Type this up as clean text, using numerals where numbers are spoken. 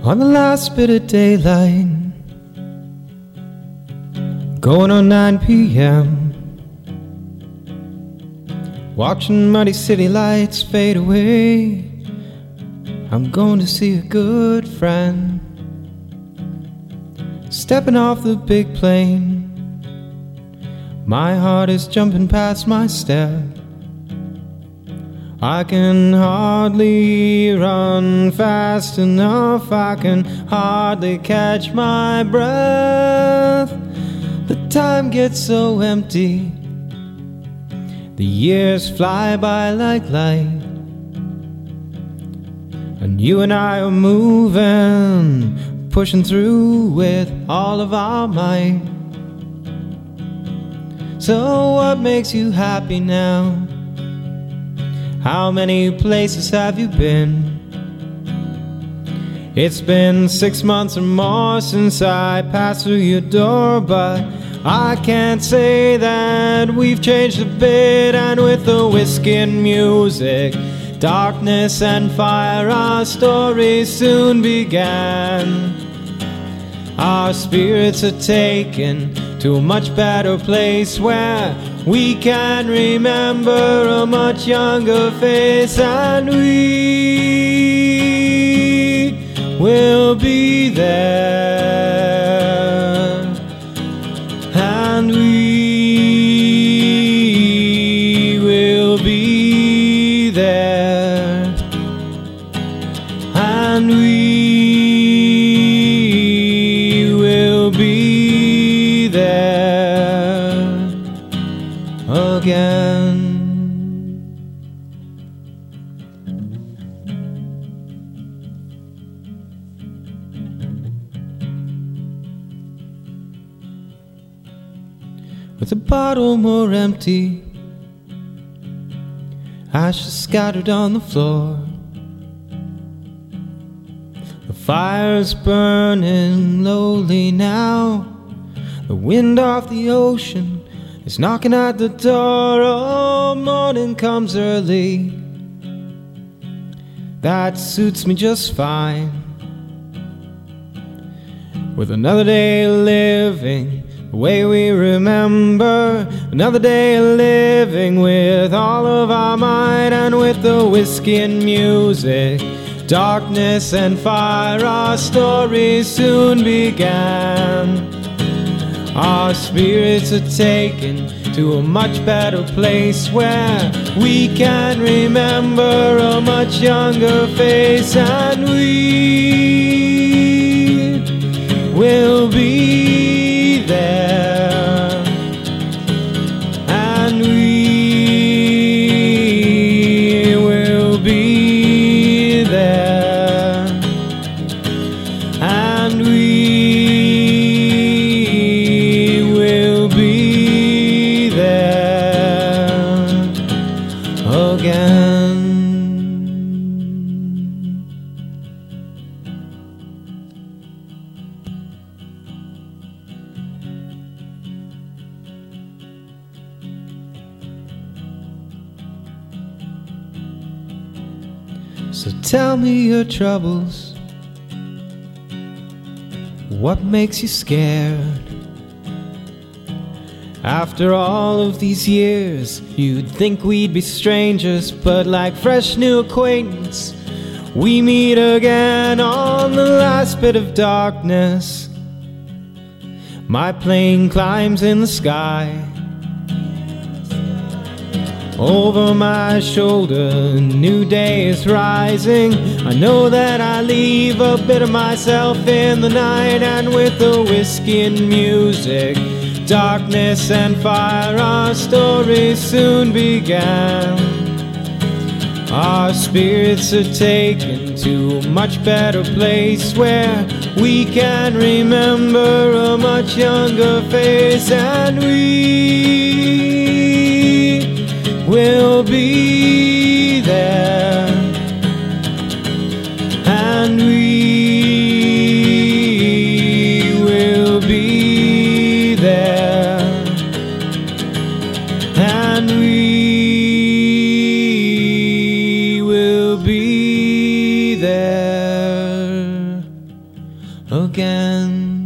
on the last bit of daylight, going on 9 p.m., watching muddy city lights fade away. I'm going to see a good friend, stepping off the big plane. My heart is jumping past my step. I can hardly run fast enough. I can hardly catch my breath. The time gets so empty. The years fly by like light, and you and I are moving, pushing through with all of our might. So what makes you happy now? How many places have you been? It's been 6 months or more since I passed through your door, but I can't say that we've changed a bit. And with the whiskey and music, darkness and fire, our story soon began. Our spirits are taken to a much better place where we can remember a much younger face, and we will be there, and we will be there, and we will be there again. With a bottle more empty, ashes scattered on the floor. The fire's burning lowly now. The wind off the ocean is knocking at the door. Oh, morning comes early. That suits me just fine. With another day living the way we remember, another day living with all of our might, and with the whiskey and music, darkness and fire, our story soon began. Our spirits are taken to a much better place where we can remember a much younger face, and we will be there, and we will be there, and we will be there again. So tell me your troubles, what makes you scared? After all of these years, you'd think we'd be strangers, but like fresh new acquaintance, we meet again on the last bit of darkness. My plane climbs in the sky. Over my shoulder, a new day is rising. I know that I leave a bit of myself in the night, and with the whiskey and music, darkness and fire, our story soon began. Our spirits are taken to a much better place where we can remember a much younger face, and we will be there, and we will be there, and we will be there again.